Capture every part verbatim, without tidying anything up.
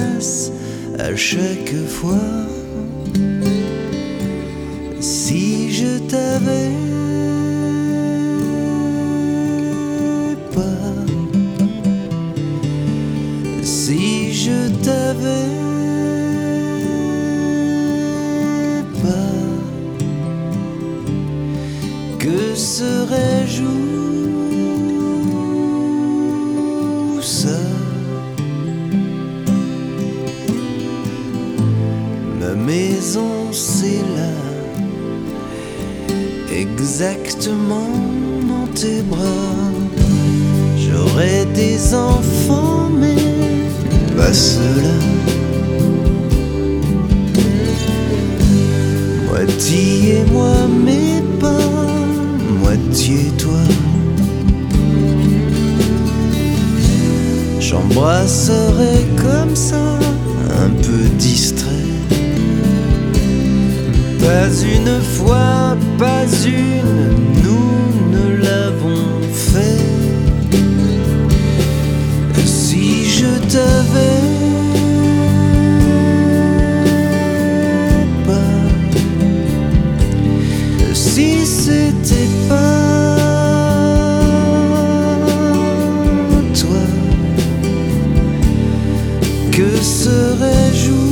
place à chaque fois. Si je t'avais pas, si je t'avais pas, que serais-je où ça? Ma maison c'est là, exactement dans tes bras. J'aurais des enfants mais pas ceux-là. Moitié moi mais pas moitié toi. J'embrasserai comme ça, un peu distrait. Pas une fois, pas une, nous ne l'avons fait. Si je t'avais pas, si c'était pas toi, que serais-je où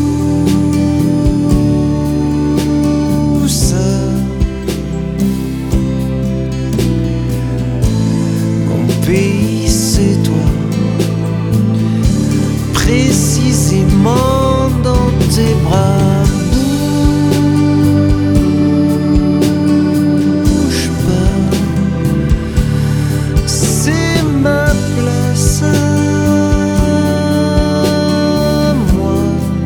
ça? Mon pays c'est toi, précisément dans tes bras. Bouge pas, c'est ma place à moi,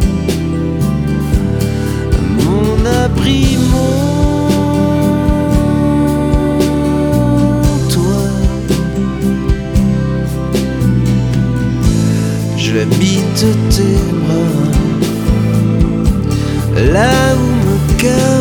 mon abri, mon toit. J'habite tes bras, là où me cache